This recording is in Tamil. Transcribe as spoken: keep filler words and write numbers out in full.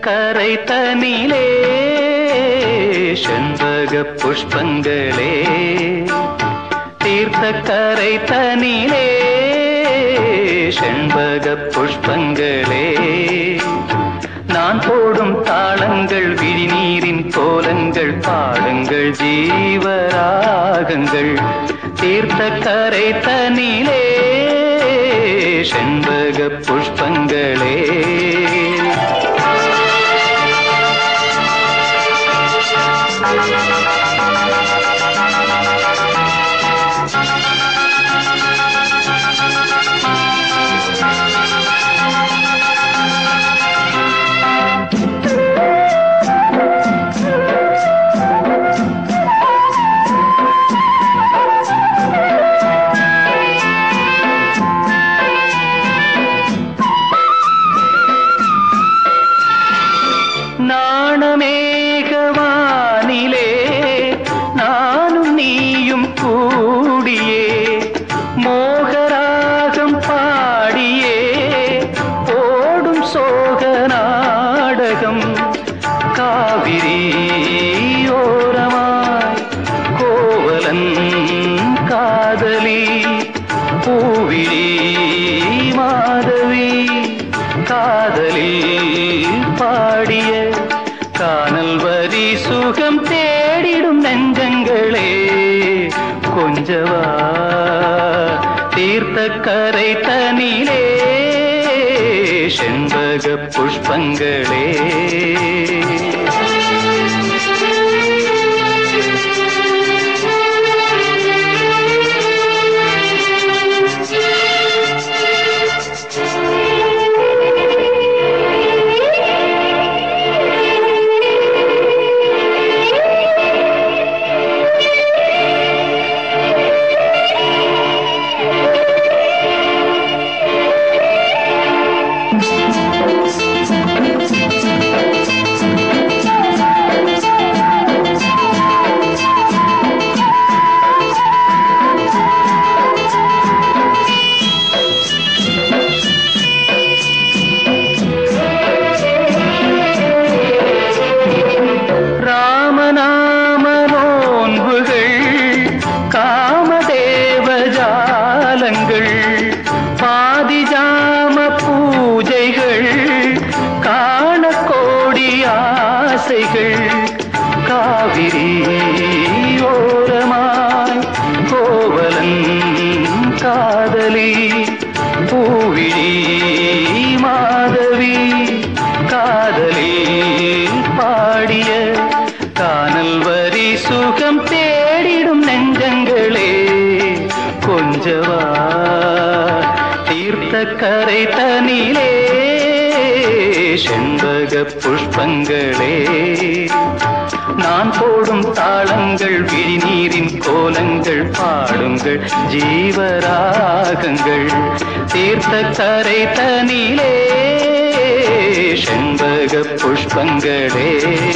கரை தனிலே செண்பக புஷ்பங்களே தீர்த்த கரை தனிலே செண்பக புஷ்பங்களே நான் போடும் தாளங்கள் விழிநீரின் கோலங்கள் பாடுங்கள் ஜீவராகங்கள் தீர்த்த கரை தனிலே செண்பக புஷ்பங்களே நாணமேகவானிலே நானும் நீயும் கூடியே மோகராகம் பாடியே ஓடும் சோக நாடகம் காவிரி ஓரமாய் கோவலன் காதலி பூவிழி மாதவி காதலி பாடிய கானல் வரி சுகம் தேடிடும் நெஞ்சங்களே கொஞ்சவா தீர்த்த கரை தனிலே செண்பக புஷ்பங்களே பாதிஜாம பூஜைகள் காண கோடி ஆசைகள் காவிரி ஓரமாய் கோவலன் காதலி பூவிழி மாதவி காதலி பாடிய கானல் வரி சுகம் தேடிடும் நெஞ்சங்களே கொஞ்சவா தீர்த்த கரை தனிலே செண்பக புஷ்பங்களே நான் போடும் தாளங்கள் விழிநீரின் கோலங்கள் பாடுங்கள் ஜீவராகங்கள் தீர்த்த கரை தனிலே செண்பக புஷ்பங்களே